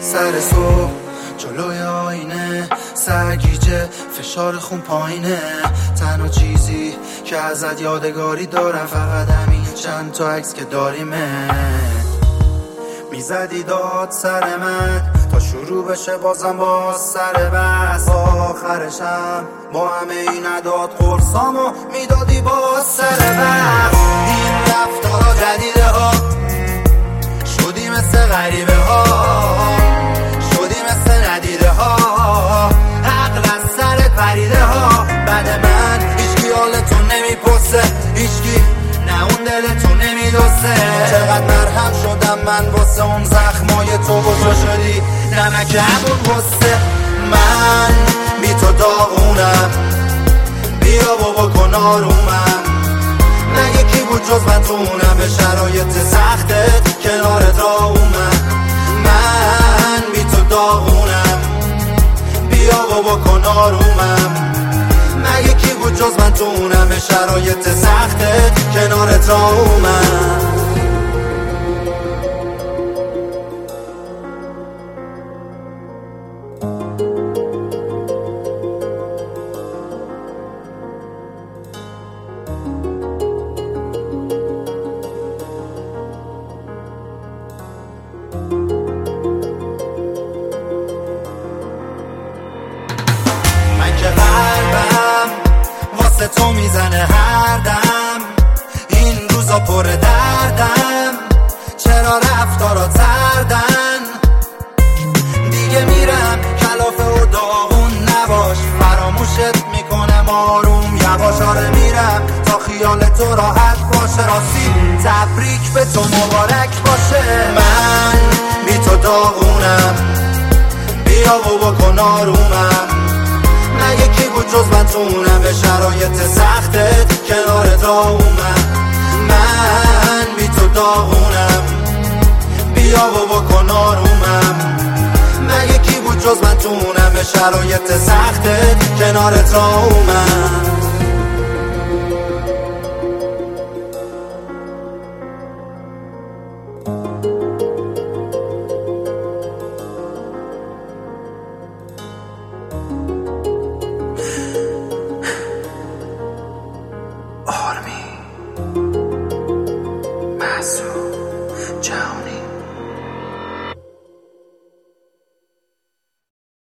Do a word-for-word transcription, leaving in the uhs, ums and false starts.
سر صبح جلوی آینه سرگیجه فشار خون پایینه. تنها چیزی که ازت یادگاری دارم فقط همین چند تا عکس که داریمه. میزدی داد سر من تا شروع بشه بازم باز سر بس. آخرشم با همه این عداد قرصامو میدادی باز سر بس. این رفتارا جدیده ها شدی مثل غریبه ها، شدی مثل ندیده ها، عقل از سرت پریده ها. بعد من هیچکی حالتو نمیپرسه، هیچکی نه اون دلتو نمیدوسه. چقدر مرهم شدم من واسه اون زخمای تو بزرگ شدی نمک همون غصه. من بی تو داغونم، بیا بابا کن آرومم. نه یکی بود جز من تو اونم به شرایط سختت کنارت را اومد. من بی تو داغونم، بیا بابا کن آرومم. نه یکی بود جز من تو اونم به شرایط سختت کنارت را اومد. تو میزنه هر دم، این روزا پر دردم. چرا رفتارات سردن؟ دیگه میرم کلافه و داغون نباش، فراموشت میکنم آروم یواش. آره میرم تا خیال تو راحت باشه، راستی تبریک به تو مبارک باشه. من بی تو داغونم، بیا و بکن آرومم. نه یکی بود جز من تو اونم به شرایط سختت کنارت را اومد. من بی تو داغونم، بیا و بکن آرومم. نه یکی بود جز من تو اونم به شرایط سختت کنارت را اومد.